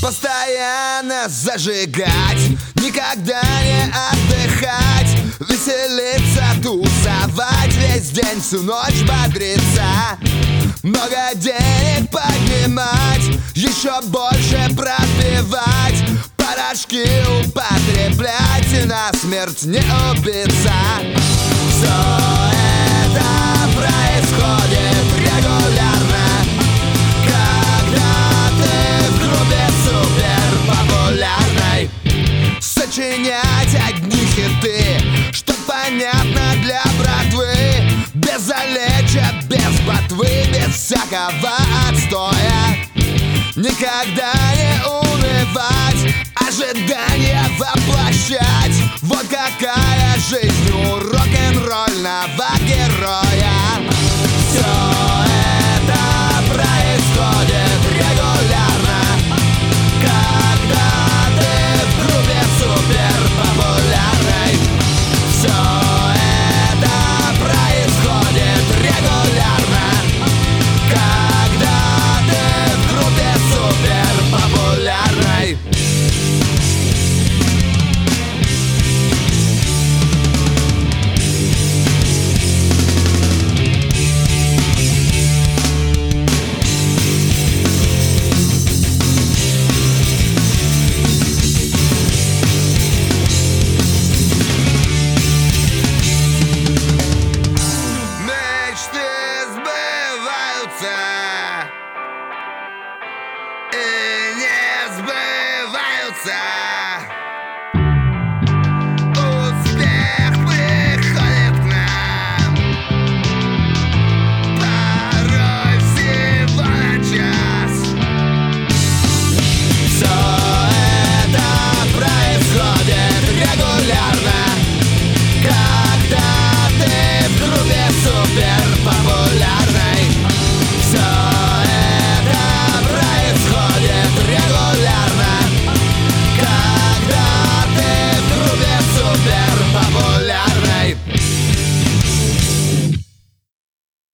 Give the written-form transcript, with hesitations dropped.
Постоянно зажигать, никогда не отдыхать, веселиться, тусовать, весь день, всю ночь бодриться, много денег поднимать, еще больше пропивать, порошки употреблять и на смерть не убиться. Все это происходит регулярно, когда ты в группе суперпопулярной. Сочинять одни хиты, что понятно для братвы, без залеча, без ботвы, без всякого отстоя. Никогда не унывать, ожидания воплощать. Вот какая жизнь у рок-н-ролльного героя. Все это происходит регулярно, когда ты в группе суперпопулярной. Все это происходит регулярно, когда ты в группе суперпопулярной. И не сбываются.